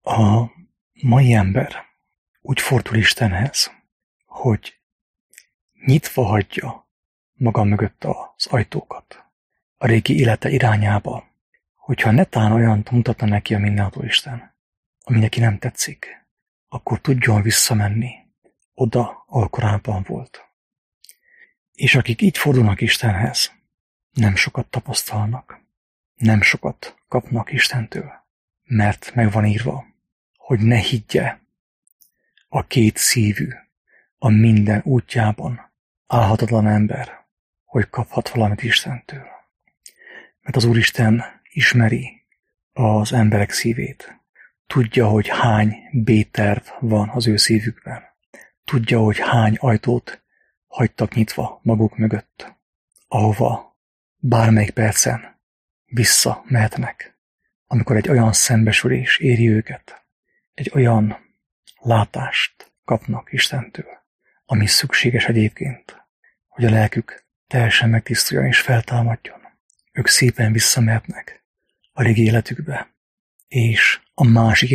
A mai ember úgy fordul Istenhez, hogy nyitva hagyja maga mögött az ajtókat a régi élete irányába, hogyha netán olyant mutatna neki a mindenható Isten, ami neki nem tetszik, akkor tudjon visszamenni oda, ahol korábban volt. És akik így fordulnak Istenhez, nem sokat tapasztalnak, nem sokat kapnak Istentől, mert meg van írva, hogy ne higgye a két szívű, a minden útjában állhatatlan ember, hogy kaphat valamit Istentől. Mert az Úristen ismeri az emberek szívét. Tudja, hogy hány B-terv van az ő szívükben. Tudja, hogy hány ajtót hagytak nyitva maguk mögött, ahova bármelyik percen visszamehetnek, amikor egy olyan szembesülés éri őket, egy olyan látást kapnak Istentől, ami szükséges egyébként, hogy a lelkük teljesen megtisztuljon és feltámadjon. Ők szépen visszamehetnek a régi életükbe, és a másik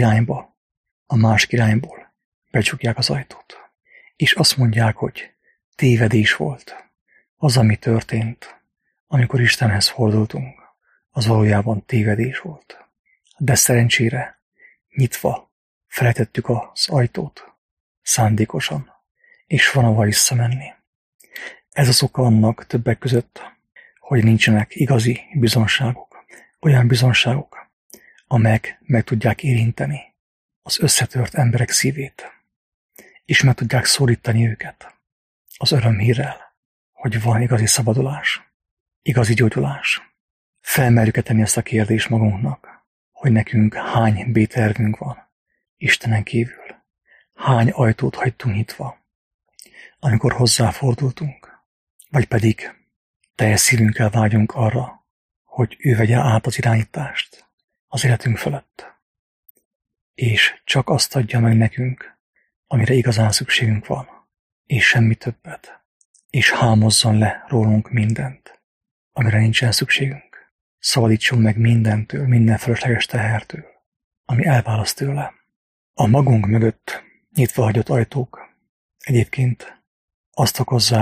irányból becsukják az ajtót. És azt mondják, hogy tévedés volt. Az, ami történt, amikor Istenhez fordultunk, az valójában tévedés volt. De szerencsére nyitva felejtettük az ajtót szándékosan, és van ahova visszamenni. Ez az oka annak többek között, hogy nincsenek igazi bizonságok, olyan bizonságok, amelyek meg tudják érinteni az összetört emberek szívét, és meg tudják szólítani őket az örömhírrel, hogy van igazi szabadulás, igazi gyógyulás. Felmerjük tenni ezt a kérdést magunknak, hogy nekünk hány B-tervünk van Istenen kívül, hány ajtót hagytunk nyitva, amikor hozzáfordultunk, vagy pedig teljes szívünkkel vágyunk arra, hogy ő vegye át az irányítást az életünk fölött, és csak azt adja meg nekünk, amire igazán szükségünk van, és semmi többet, és hámozzon le rólunk mindent, amire nincsen szükségünk. Szabadítson meg mindentől, minden fölösleges tehertől, ami elválaszt tőle. A magunk mögött nyitva hagyott ajtók egyébként azt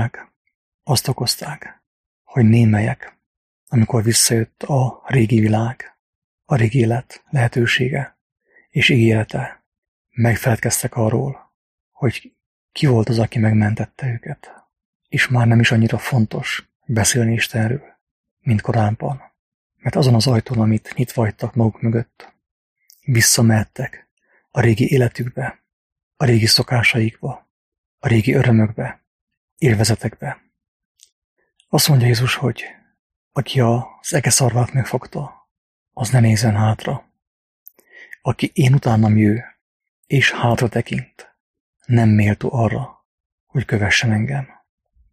okozták, hogy némelyek, amikor visszajött a régi világ, a régi élet lehetősége és ígérete, megfeledkeztek arról, hogy ki volt az, aki megmentette őket, és már nem is annyira fontos beszélni Istenről, mint korábban. Mert azon az ajtón, amit nyitva hagytak maguk mögött, visszamehettek a régi életükbe, a régi szokásaikba, a régi örömökbe, élvezetekbe. Azt mondja Jézus, hogy aki az egeszarvát megfogta, az ne nézzen hátra. Aki én utánam jő, és hátra tekint, nem méltó arra, hogy kövessen engem.